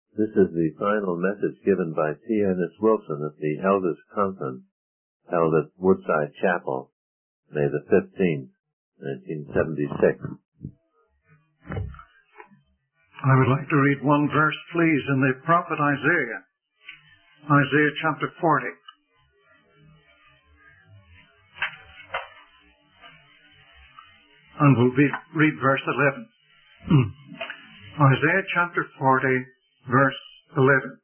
This is the final message given by T. Ernest Wilson at the Elders Conference held at Woodside Chapel, May the 15th, 1976. I would like to read one verse, please, in the prophet Isaiah. Isaiah chapter 40. And we'll read verse 11. Isaiah chapter 40, verse 11.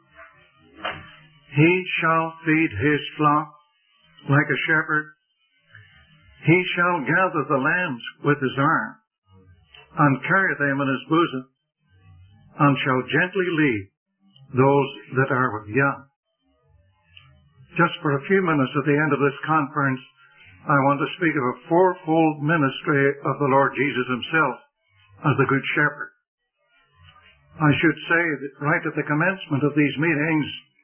He shall feed his flock like a shepherd. He shall gather the lambs with his arm, and carry them in his bosom, and shall gently lead those that are with young. Just for a few minutes at the end of this conference, I want to speak of a fourfold ministry of the Lord Jesus himself as the Good Shepherd. I should say that right at the commencement of these meetings,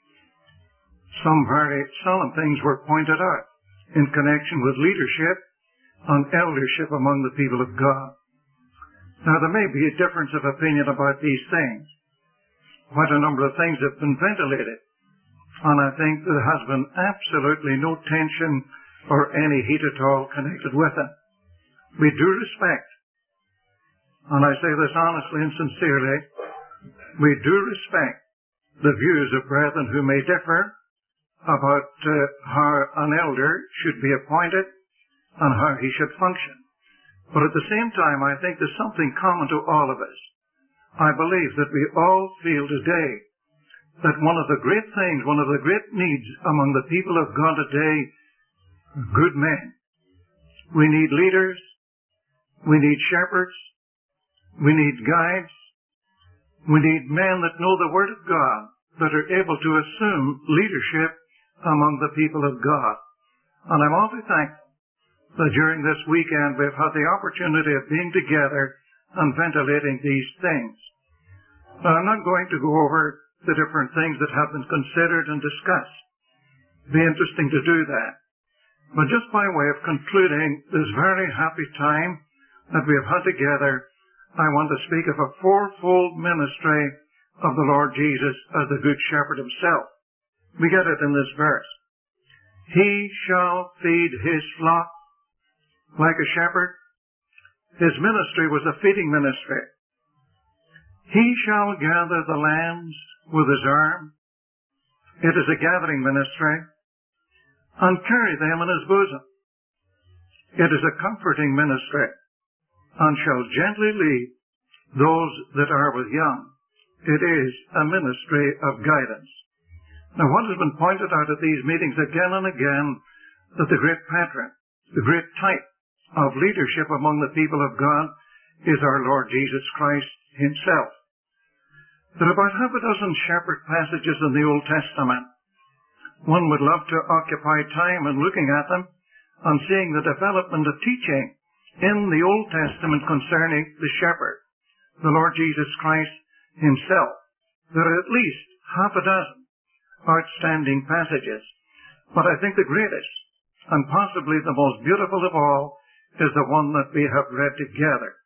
some very solemn things were pointed out in connection with leadership and eldership among the people of God. Now, there may be a difference of opinion about these things. Quite a number of things have been ventilated, and I think there has been absolutely no tension or any heat at all connected with them. We do respect, and I say this honestly and sincerely, we do respect the views of brethren who may differ about how an elder should be appointed and how he should function. But at the same time, I think there's something common to all of us. I believe that we all feel today that one of the great things, one of the great needs among the people of God today, good men. We need leaders. We need shepherds. We need guides. We need men that know the Word of God, that are able to assume leadership among the people of God. And I'm awfully thankful that during this weekend we've had the opportunity of being together and ventilating these things. Now, I'm not going to go over the different things that have been considered and discussed. It'd be interesting to do that. But just by way of concluding this very happy time that we have had together, I want to speak of a fourfold ministry of the Lord Jesus as the Good Shepherd himself. We get it in this verse. He shall feed his flock like a shepherd. His ministry was a feeding ministry. He shall gather the lambs with his arm. It is a gathering ministry. And carry them in his bosom. It is a comforting ministry, and shall gently lead those that are with young. It is a ministry of guidance. Now, what has been pointed out at these meetings again and again, that the great patron, the great type of leadership among the people of God is our Lord Jesus Christ himself. There are about half a dozen shepherd passages in the Old Testament. One would love to occupy time in looking at them and seeing the development of teaching in the Old Testament concerning the shepherd, the Lord Jesus Christ himself. There are at least half a dozen outstanding passages, but I think the greatest and possibly the most beautiful of all is the one that we have read together.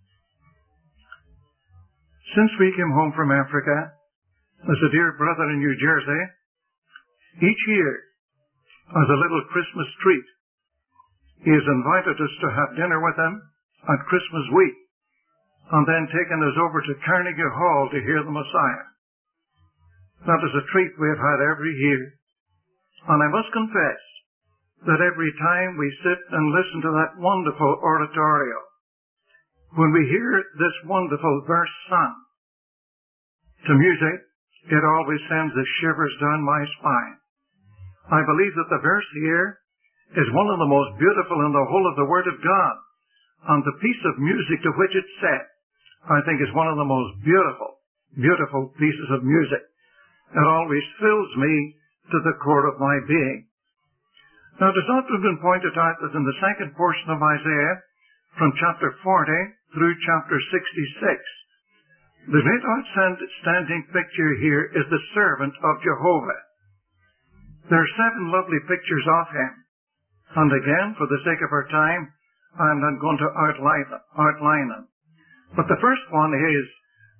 Since we came home from Africa, as a dear brother in New Jersey, each year, as a little Christmas treat, he has invited us to have dinner with him at Christmas week, and then taken us over to Carnegie Hall to hear the Messiah. That is a treat we have had every year. And I must confess that every time we sit and listen to that wonderful oratorio, when we hear this wonderful verse sung to music, it always sends the shivers down my spine. I believe that the verse here is one of the most beautiful in the whole of the Word of God, and the piece of music to which it's set, I think, is one of the most beautiful pieces of music. It always fills me to the core of my being. Now, it has often been pointed out that in the second portion of Isaiah, from chapter 40 through chapter 66, the great outstanding picture here is the servant of Jehovah. There are 7 lovely pictures of him. And again, for the sake of our time, I'm not going to outline them. But the first one is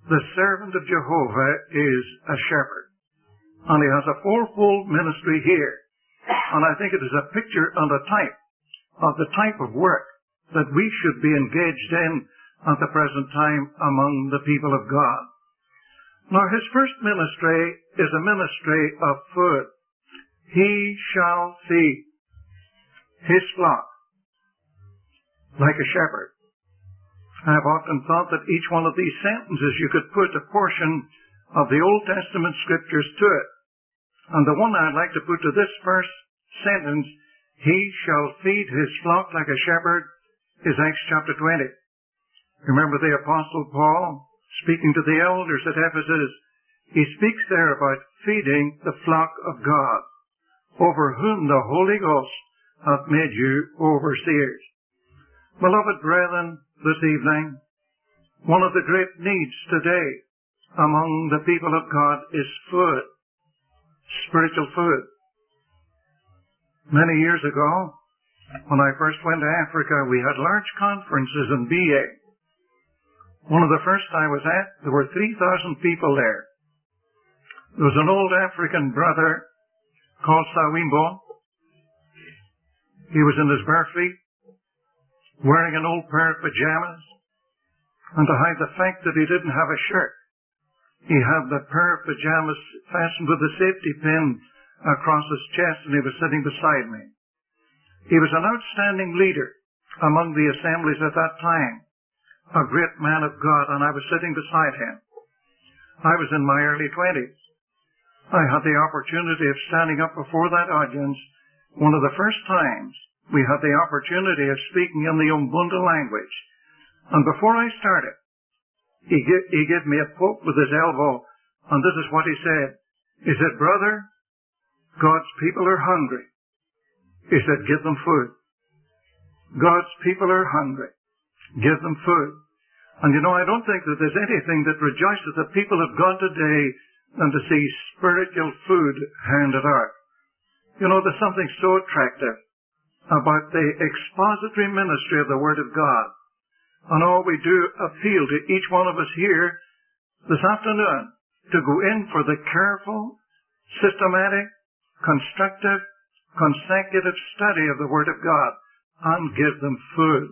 the servant of Jehovah is a shepherd. And he has a fourfold ministry here. And I think it is a picture and a type of the type of work that we should be engaged in at the present time among the people of God. Now, his first ministry is a ministry of food. He shall feed his flock like a shepherd. I have often thought that each one of these sentences you could put a portion of the Old Testament scriptures to it. And the one I'd like to put to this first sentence, he shall feed his flock like a shepherd, is Acts chapter 20. Remember the Apostle Paul speaking to the elders at Ephesus. He speaks there about feeding the flock of God, over whom the Holy Ghost hath made you overseers. Beloved brethren, this evening, one of the great needs today among the people of God is food, spiritual food. Many years ago, when I first went to Africa, we had large conferences in BA. One of the first I was at, there were 3,000 people there. There was an old African brother called Sawimbo. He was in his bare feet, wearing an old pair of pajamas, and to hide the fact that he didn't have a shirt, he had the pair of pajamas fastened with a safety pin across his chest, and he was sitting beside me. He was an outstanding leader among the assemblies at that time, a great man of God, and I was sitting beside him. I was in my early 20s. I had the opportunity of standing up before that audience, one of the first times we had the opportunity of speaking in the Umbunda language. And before I started, he gave me a poke with his elbow, and this is what he said. He said, "Brother, God's people are hungry." He said, "Give them food." God's people are hungry. Give them food. And you know, I don't think that there's anything that rejoices the people of God today than to see spiritual food handed out. You know, there's something so attractive about the expository ministry of the Word of God. And all we do appeal to each one of us here this afternoon to go in for the careful, systematic, constructive, consecutive study of the Word of God and give them food.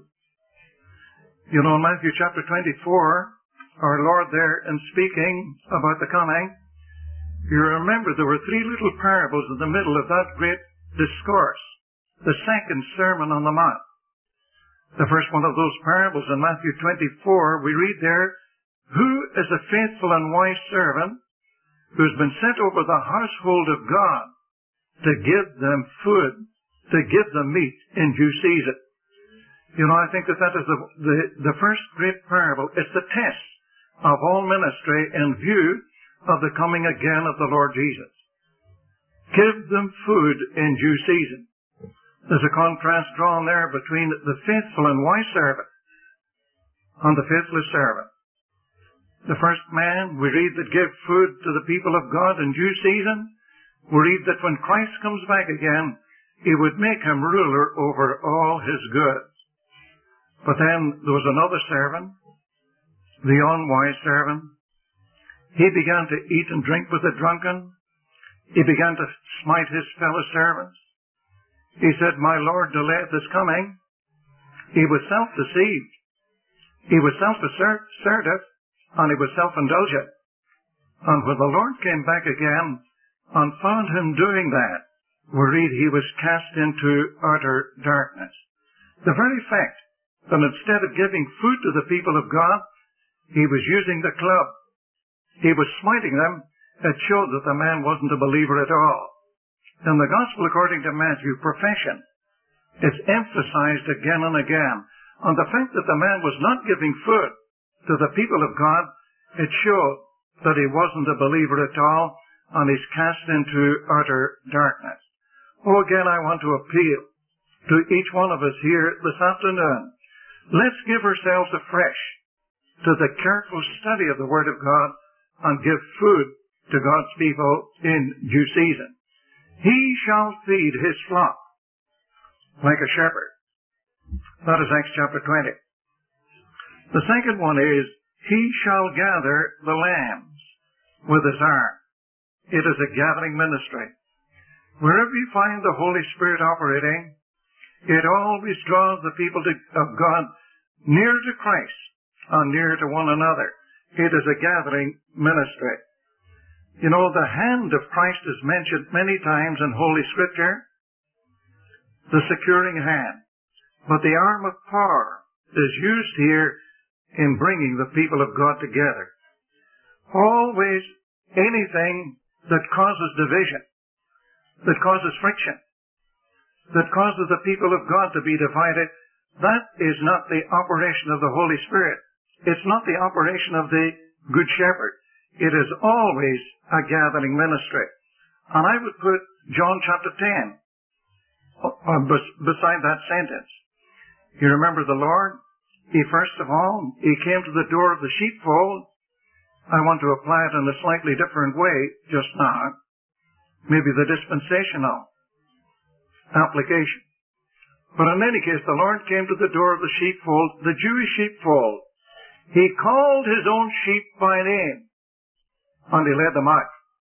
You know, in Matthew chapter 24, our Lord there in speaking about the coming, you remember there were three little parables in the middle of that great discourse, the second Sermon on the Mount. The first one of those parables in Matthew 24, we read there, "Who is a faithful and wise servant who's been set over the household of God to give them food, to give them meat in due season?" You know, I think that is the first great parable. It's the test of all ministry in view of the coming again of the Lord Jesus. Give them food in due season. There's a contrast drawn there between the faithful and wise servant and the faithless servant. The first man, we read that gave food to the people of God in due season. We read that when Christ comes back again, he would make him ruler over all his goods. But then there was another servant, the unwise servant. He began to eat and drink with the drunken. He began to smite his fellow servants. He said, "My Lord delayeth his coming." He was self-deceived. He was self-assertive, and he was self-indulgent. And when the Lord came back again and found him doing that, we read he was cast into utter darkness. The very fact that instead of giving food to the people of God, he was using the club. He was smiting them. It showed that the man wasn't a believer at all. In the Gospel according to Matthew, profession is emphasized again and again. And the fact that the man was not giving food to the people of God, it showed that he wasn't a believer at all, and he's cast into utter darkness. Oh, again, I want to appeal to each one of us here this afternoon. Let's give ourselves afresh to the careful study of the Word of God and give food to God's people in due season. He shall feed his flock like a shepherd. That is Acts chapter 20. The second one is, He shall gather the lambs with his arm. It is a gathering ministry. Wherever you find the Holy Spirit operating, it always draws the people of God near to Christ and near to one another. It is a gathering ministry. You know, the hand of Christ is mentioned many times in Holy Scripture, the securing hand. But the arm of power is used here in bringing the people of God together. Always anything that causes division, that causes friction, that causes the people of God to be divided, that is not the operation of the Holy Spirit. It's not the operation of the Good Shepherd. It is always a gathering ministry. And I would put John chapter 10 beside that sentence. You remember the Lord? He first of all, He came to the door of the sheepfold. I want to apply it in a slightly different way just now. Maybe the dispensational application. But in any case, the Lord came to the door of the sheepfold, the Jewish sheepfold. He called His own sheep by name, and He led them out.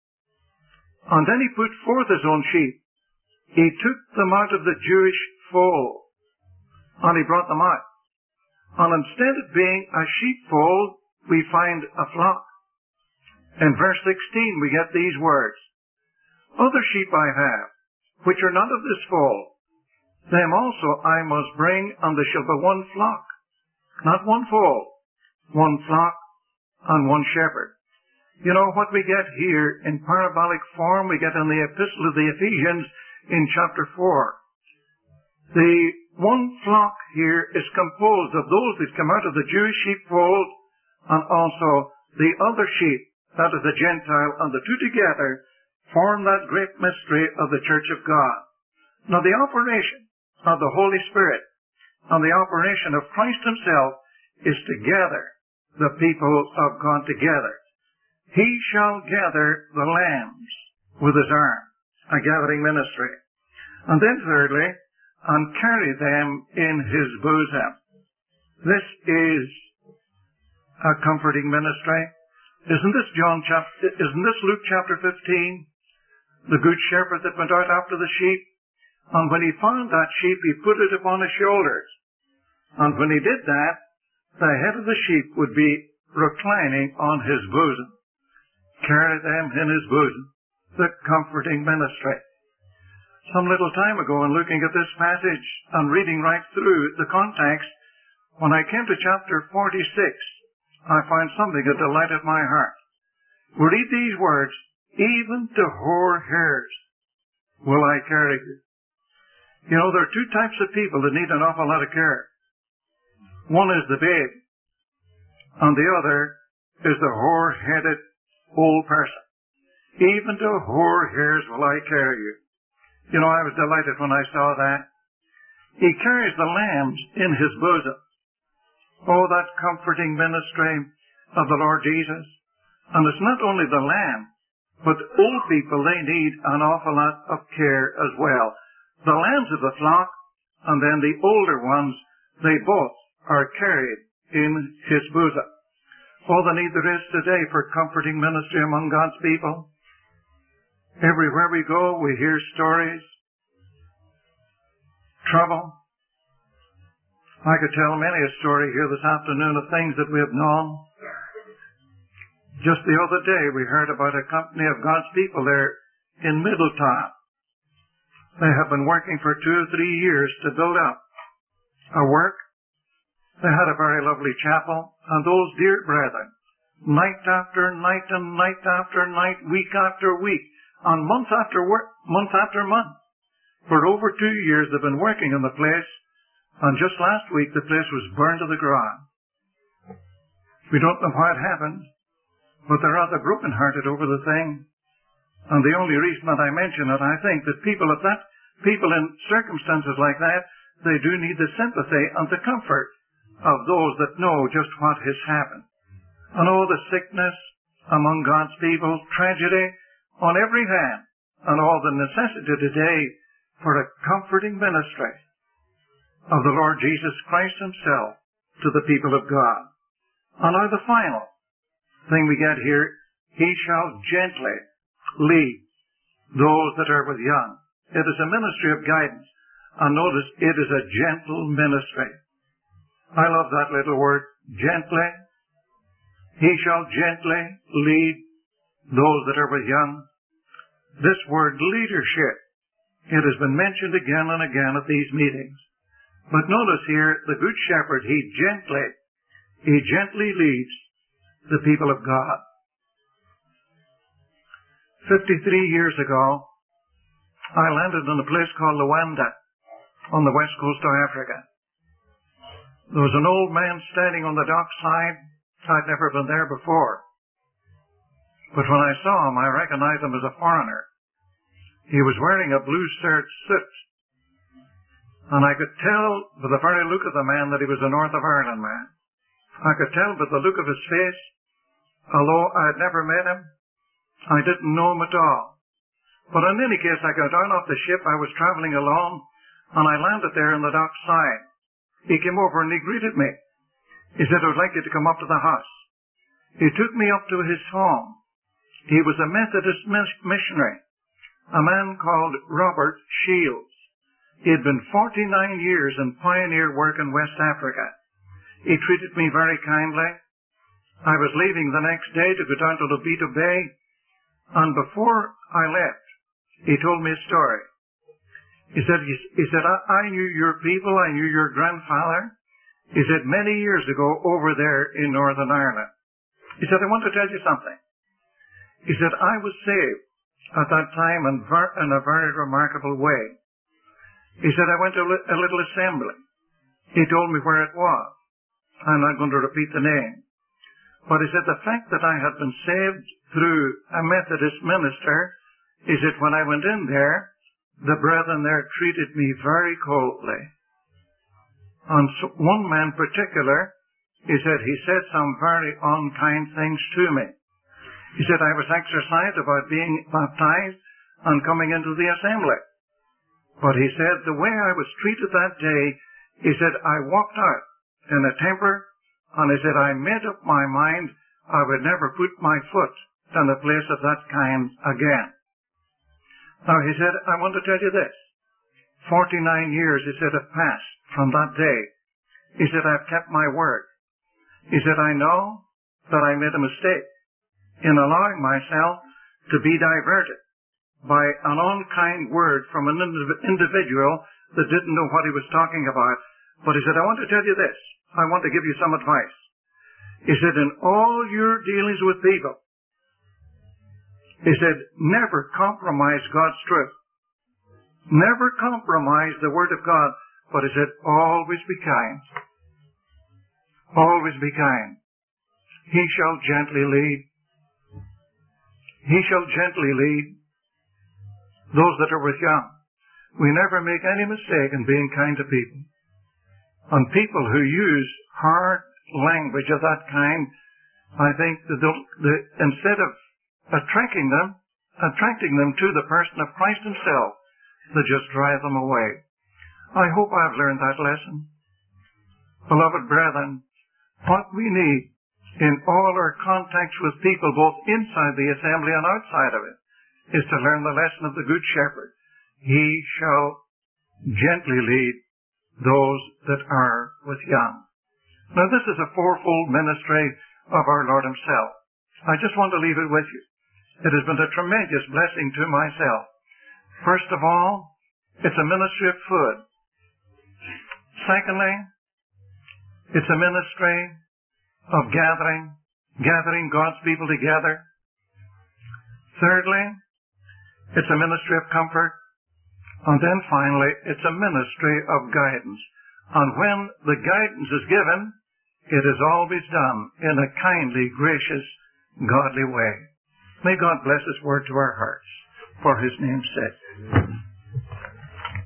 And then He put forth His own sheep. He took them out of the Jewish fold, and He brought them out. And instead of being a sheepfold, we find a flock. In verse 16 we get these words, "Other sheep I have, which are not of this fold. Them also I must bring, and there shall be one flock." Not one fold, one flock and one shepherd. You know what we get here in parabolic form, we get in the Epistle of the Ephesians in chapter 4. The one flock here is composed of those that come out of the Jewish sheepfold and also the other sheep, that is the Gentile, and the two together form that great mystery of the Church of God. Now the operation of the Holy Spirit and the operation of Christ Himself is to gather the people of God together. He shall gather the lambs with His arm, a gathering ministry. And then thirdly, and carry them in His bosom. This is a comforting ministry. Isn't this Luke chapter 15? The good shepherd that went out after the sheep, and when he found that sheep, he put it upon his shoulders. And when he did that, the head of the sheep would be reclining on his bosom. Carry them in his bosom. The comforting ministry. Some little time ago, in looking at this passage and reading right through the context, when I came to chapter 46, I found something that delighted my heart. We read these words, "Even to hoar hairs will I carry you." You know, there are two types of people that need an awful lot of care. One is the babe, and the other is the hoar-headed old person. "Even to hoar hairs will I carry you." You know, I was delighted when I saw that. He carries the lambs in His bosom. Oh, that comforting ministry of the Lord Jesus. And it's not only the lamb, but old people, they need an awful lot of care as well. The lambs of the flock, and then the older ones, they both are carried in His bosom. Oh, the need there is today for comforting ministry among God's people. Everywhere we go, we hear stories, trouble. I could tell many a story here this afternoon of things that we have known. Just the other day, we heard about a company of God's people there in Middletown. They have been working for 2 or 3 years to build up a work. They had a very lovely chapel, and those dear brethren, night after night and night after night, week after week, and month after month, for over 2 years they've been working in the place, and just last week the place was burned to the ground. We don't know how it happened, but they're rather broken-hearted over the thing. And the only reason that I mention it, I think that people in circumstances like that, they do need the sympathy and the comfort of those that know just what has happened. And oh, the sickness among God's people, tragedy on every hand, and all the necessity today for a comforting ministry of the Lord Jesus Christ Himself to the people of God. And now the final thing we get here, he shall gently lead those that are with young. It is a ministry of guidance. And notice, it is a gentle ministry. I love that little word, gently. He shall gently lead those that are with young. This word leadership, it has been mentioned again and again at these meetings. But notice here, the Good Shepherd, he gently leads the people of God. 53 years ago, I landed in a place called Luanda on the west coast of Africa. There was an old man standing on the dockside. I'd never been there before. But when I saw him, I recognized him as a foreigner. He was wearing a blue serge suit. And I could tell by the very look of the man that he was a North of Ireland man. I could tell by the look of his face, although I had never met him, I didn't know him at all. But in any case, I got down off the ship. I was traveling alone, and I landed there in the dockside. He came over and he greeted me. He said, "I would like you to come up to the house." He took me up to his home. He was a Methodist missionary, a man called Robert Shields. He had been 49 years in pioneer work in West Africa. He treated me very kindly. I was leaving the next day to go down to Lobito Bay, and before I left, he told me a story. He said, I knew your people, I knew your grandfather. He said, many years ago over there in Northern Ireland. He said, I want to tell you something. He said, I was saved at that time in a very remarkable way. He said, I went to a little assembly. He told me where it was. I'm not going to repeat the name. But he said, the fact that I had been saved through a Methodist minister is that when I went in there, the brethren there treated me very coldly. And so one man in particular, he said some very unkind things to me. He said I was exercised about being baptized and coming into the assembly. But he said the way I was treated that day, he said I walked out in a temper, and he said I made up my mind I would never put my foot in a place of that kind again. Now he said, I want to tell you this. 49 years, he said, have passed from that day. He said, I've kept my word. He said, I know that I made a mistake in allowing myself to be diverted by an unkind word from an individual that didn't know what he was talking about. But he said, I want to tell you this. I want to give you some advice. He said, in all your dealings with people, he said, never compromise God's truth. Never compromise the Word of God. But he said, always be kind. Always be kind. He shall gently lead. He shall gently lead those that are with young. We never make any mistake in being kind to people. And people who use hard language of that kind, I think that instead of attracting them to the person of Christ himself, they just drive them away. I hope I've learned that lesson. Beloved brethren, what we need in all our contacts with people, both inside the assembly and outside of it, is to learn the lesson of the Good Shepherd. He shall gently lead those that are with young. Now this is a fourfold ministry of our Lord himself. I just want to leave it with you. It has been a tremendous blessing to myself. First of all, it's a ministry of food. Secondly, it's a ministry of gathering God's people together. Thirdly, it's a ministry of comfort. And then finally, it's a ministry of guidance. And when the guidance is given, it is always done in a kindly, gracious, godly way. May God bless his word to our hearts, for his name's sake.